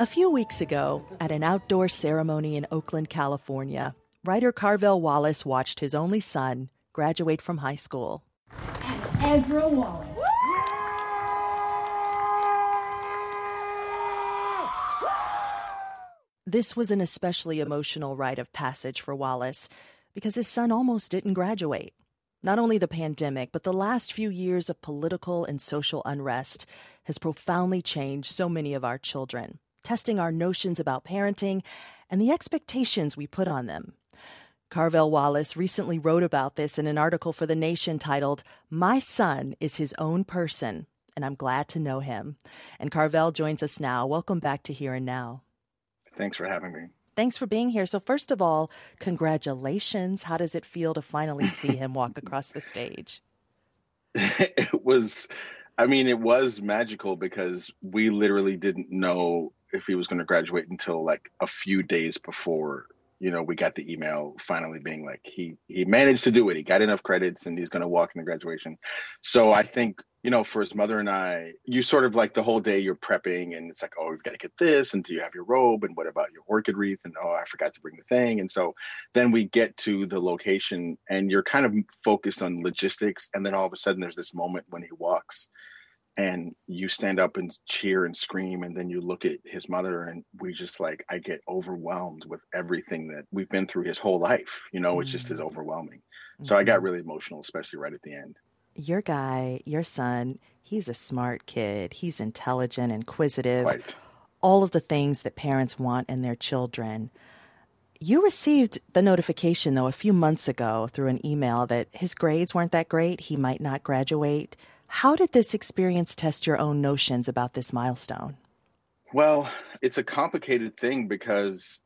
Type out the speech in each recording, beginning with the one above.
A few weeks ago, at an outdoor ceremony in Oakland, California, writer Carvel Wallace watched his only son graduate from high school. And Ezra Wallace. This was an especially emotional rite of passage for Wallace because his son almost didn't graduate. Not only the pandemic, but the last few years of political and social unrest has profoundly changed so many of our children, testing our notions about parenting and the expectations we put on them. Carvel Wallace recently wrote about this in an article for The Nation titled, "My Son is His Own Person, and I'm Glad to Know Him." And Carvel joins us now. Welcome back to Here and Now. Thanks for having me. Thanks for being here. So first of all, congratulations. How does it feel to finally see him walk across the stage? It was magical because we literally didn't know if he was going to graduate until like a few days before, we got the email finally being like, he managed to do it. He got enough credits and he's going to walk into graduation. So I think, for his mother and I, you sort of like the whole day you're prepping and it's like, oh, we've got to get this. And do you have your robe? And what about your orchid wreath? And, oh, I forgot to bring the thing. And so then we get to the location and you're kind of focused on logistics. And then all of a sudden there's this moment when he walks and you stand up and cheer and scream. And then you look at his mother and we just like, I get overwhelmed with everything that we've been through his whole life. It just is overwhelming. So I got really emotional, especially right at the end. Your guy, your son, he's a smart kid. He's intelligent, inquisitive, Right. All of the things that parents want in their children. You received the notification, though, a few months ago through an email that his grades weren't that great. He might not graduate. How did this experience test your own notions about this milestone? Well, it's a complicated thing because,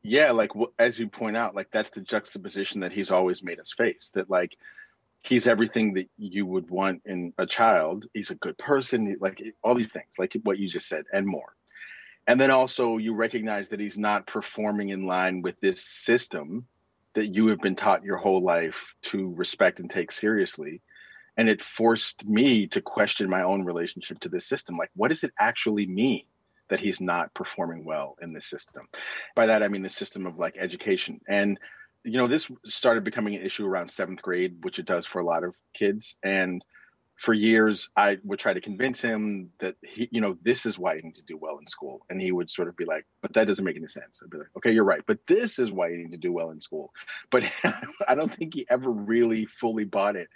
as you point out, like that's the juxtaposition that he's always made us face, that like he's everything that you would want in a child. He's a good person, like all these things, like what you just said and more. And then also you recognize that he's not performing in line with this system that you have been taught your whole life to respect and take seriously. And it forced me to question my own relationship to this system. Like, what does it actually mean that he's not performing well in this system? By that, I mean the system of like education. And, this started becoming an issue around 7th grade, which it does for a lot of kids. And for years, I would try to convince him that this is why you need to do well in school. And he would sort of be like, but that doesn't make any sense. I'd be like, okay, you're right. But this is why you need to do well in school. But I don't think he ever really fully bought it.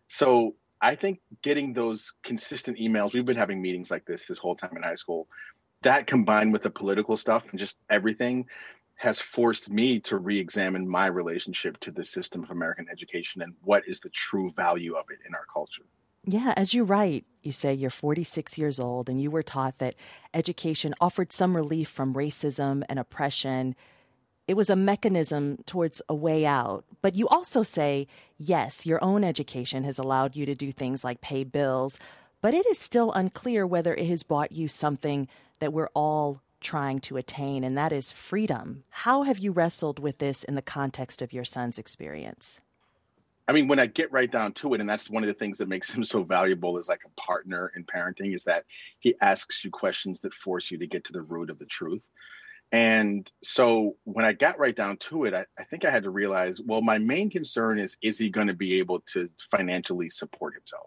So I think getting those consistent emails, we've been having meetings like this whole time in high school, that combined with the political stuff and just everything has forced me to re-examine my relationship to the system of American education and what is the true value of it in our culture. Yeah, as you write, you say you're 46 years old and you were taught that education offered some relief from racism and oppression. It was a mechanism towards a way out. But you also say, yes, your own education has allowed you to do things like pay bills, but it is still unclear whether it has bought you something that we're all trying to attain, and that is freedom. How have you wrestled with this in the context of your son's experience? I mean, when I get right down to it, and that's one of the things that makes him so valuable as like a partner in parenting, is that he asks you questions that force you to get to the root of the truth. And so when I got right down to it, I think I had to realize, well, my main concern is he going to be able to financially support himself?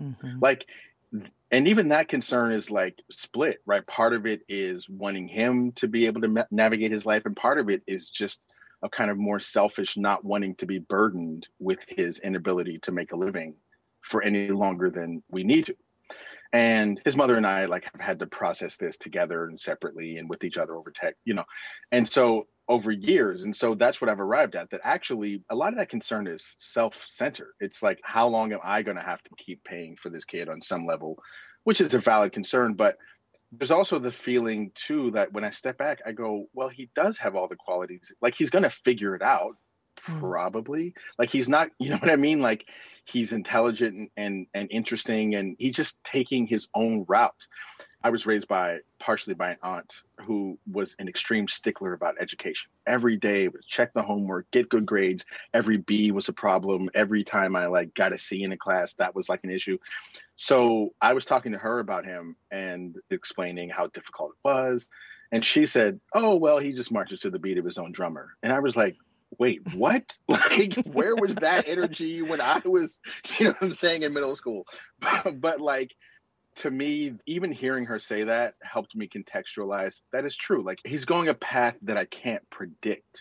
Mm-hmm. And even that concern is like split, right? Part of it is wanting him to be able to navigate his life. And part of it is just a kind of more selfish, not wanting to be burdened with his inability to make a living for any longer than we need to. And his mother and I have had to process this together and separately and with each other over tech, and so over years. And so that's what I've arrived at, that actually a lot of that concern is self-centered. It's like, how long am I going to have to keep paying for this kid on some level, which is a valid concern. But there's also the feeling too, that when I step back, I go, well, he does have all the qualities. Like he's going to figure it out. Probably. Like he's not, you know what I mean? Like he's intelligent and interesting, and he's just taking his own route. I was raised partially by an aunt who was an extreme stickler about education. Every day was check the homework, get good grades. Every B was a problem. Every time I got a C in a class, that was an issue. So I was talking to her about him and explaining how difficult it was. And she said, oh, well, he just marches to the beat of his own drummer. And I was like, wait, what? Like, where was that energy when I was, you know what I'm saying, in middle school? But like, to me, even hearing her say that helped me contextualize that is true. Like, he's going a path that I can't predict.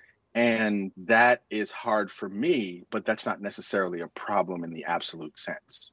And that is hard for me, but that's not necessarily a problem in the absolute sense.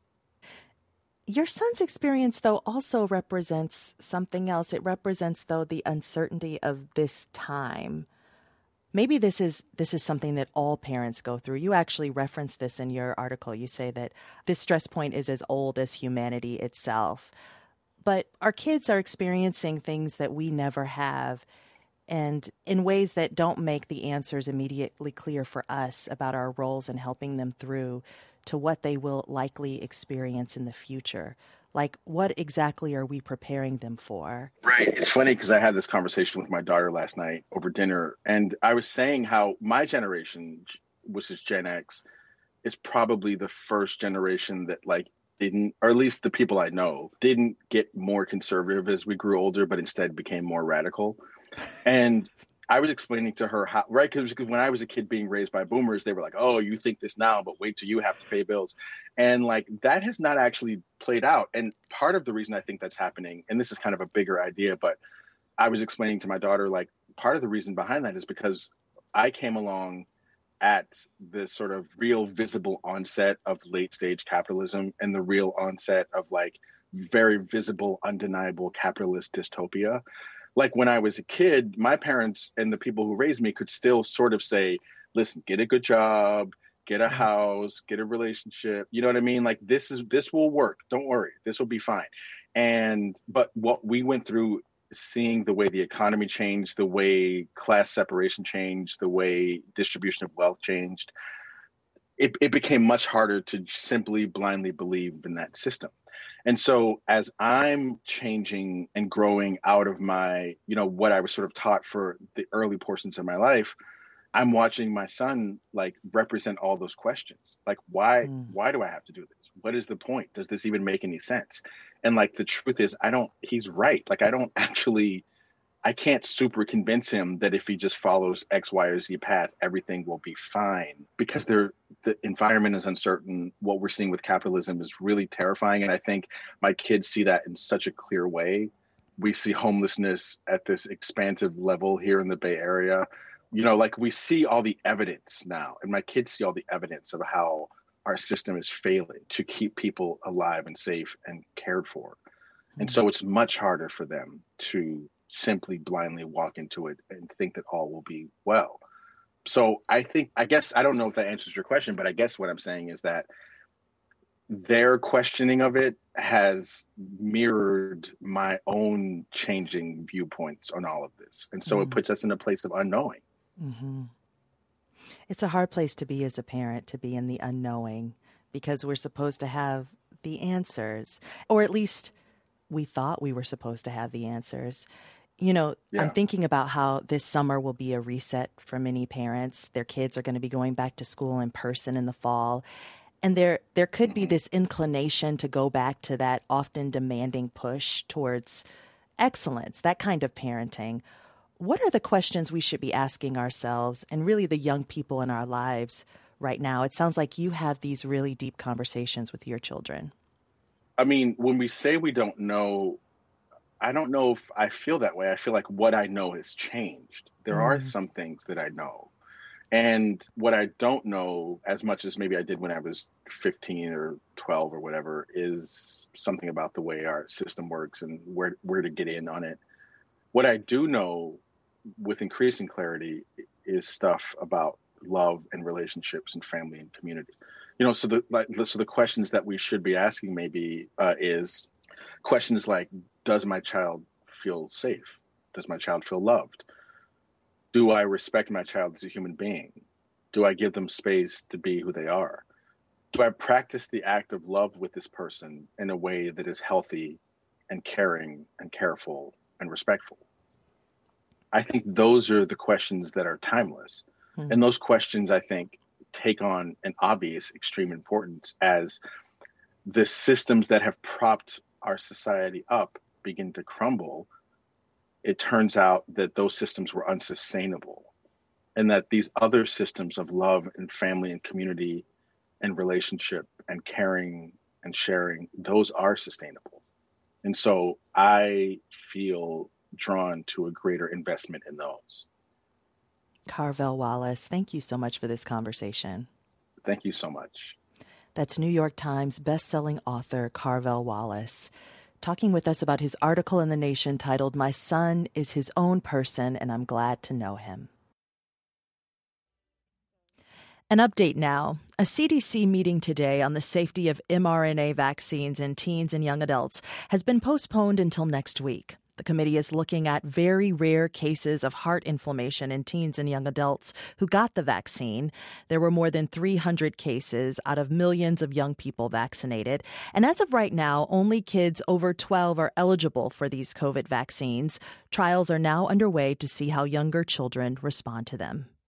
Your son's experience, though, also represents something else. It represents, though, the uncertainty of this time. Maybe this is something that all parents go through. You actually reference this in your article. You say that this stress point is as old as humanity itself. But our kids are experiencing things that we never have, and in ways that don't make the answers immediately clear for us about our roles in helping them through to what they will likely experience in the future. Like, what exactly are we preparing them for? Right. It's funny because I had this conversation with my daughter last night over dinner, and I was saying how my generation, which is Gen X, is probably the first generation that like didn't, or at least the people I know, didn't get more conservative as we grew older, but instead became more radical. And I was explaining to her how, right, because when I was a kid being raised by boomers, they were like, oh, you think this now, but wait till you have to pay bills. And like, that has not actually played out. And part of the reason I think that's happening, and this is kind of a bigger idea, but I was explaining to my daughter, like, part of the reason behind that is because I came along at the sort of real visible onset of late stage capitalism and the real onset of like very visible, undeniable capitalist dystopia. Like, when I was a kid, my parents and the people who raised me could still sort of say, listen, get a good job, get a house, get a relationship. You know what I mean? Like, this will work. Don't worry. This will be fine. But what we went through, seeing the way the economy changed, the way class separation changed, the way distribution of wealth changed, it became much harder to simply blindly believe in that system. And so as I'm changing and growing out of my, you know, what I was sort of taught for the early portions of my life, I'm watching my son like represent all those questions. Like, why do I have to do this? What is the point? Does this even make any sense? And like, the truth is, he's right. Like, I can't super convince him that if he just follows X, Y, or Z path, everything will be fine, because the environment is uncertain. What we're seeing with capitalism is really terrifying. And I think my kids see that in such a clear way. We see homelessness at this expansive level here in the Bay Area. You know, like, we see all the evidence now, and my kids see all the evidence of how our system is failing to keep people alive and safe and cared for. And so it's much harder for them to simply blindly walk into it and think that all will be well. So I guess, I don't know if that answers your question, but I guess what I'm saying is that their questioning of it has mirrored my own changing viewpoints on all of this. And so it puts us in a place of unknowing. Mm-hmm. It's a hard place to be as a parent, to be in the unknowing, because we're supposed to have the answers, or at least we thought we were supposed to have the answers. You know, yeah. I'm thinking about how this summer will be a reset for many parents. Their kids are going to be going back to school in person in the fall. And there could be this inclination to go back to that often demanding push towards excellence, that kind of parenting. What are the questions we should be asking ourselves and really the young people in our lives right now? It sounds like you have these really deep conversations with your children. I mean, when we say we don't know, I don't know if I feel that way. I feel like what I know has changed. There are some things that I know. And what I don't know, as much as maybe I did when I was 15 or 12 or whatever, is something about the way our system works and where to get in on it. What I do know with increasing clarity is stuff about love and relationships and family and community. You know, so the questions that we should be asking maybe is questions like, does my child feel safe? Does my child feel loved? Do I respect my child as a human being? Do I give them space to be who they are? Do I practice the act of love with this person in a way that is healthy and caring and careful and respectful? I think those are the questions that are timeless. And those questions, I think, take on an obvious extreme importance as the systems that have propped our society up begin to crumble. it turns out that those systems were unsustainable, and that these other systems of love and family and community and relationship and caring and sharing, those are sustainable. And so I feel drawn to a greater investment in those. Carvel Wallace, thank you so much for this conversation. Thank you so much. That's New York Times bestselling author Carvel Wallace, talking with us about his article in The Nation titled, "My Son is His Own Person, and I'm Glad to Know Him." An update now. A CDC meeting today on the safety of mRNA vaccines in teens and young adults has been postponed until next week. The committee is looking at very rare cases of heart inflammation in teens and young adults who got the vaccine. There were more than 300 cases out of millions of young people vaccinated. And as of right now, only kids over 12 are eligible for these COVID vaccines. Trials are now underway to see how younger children respond to them.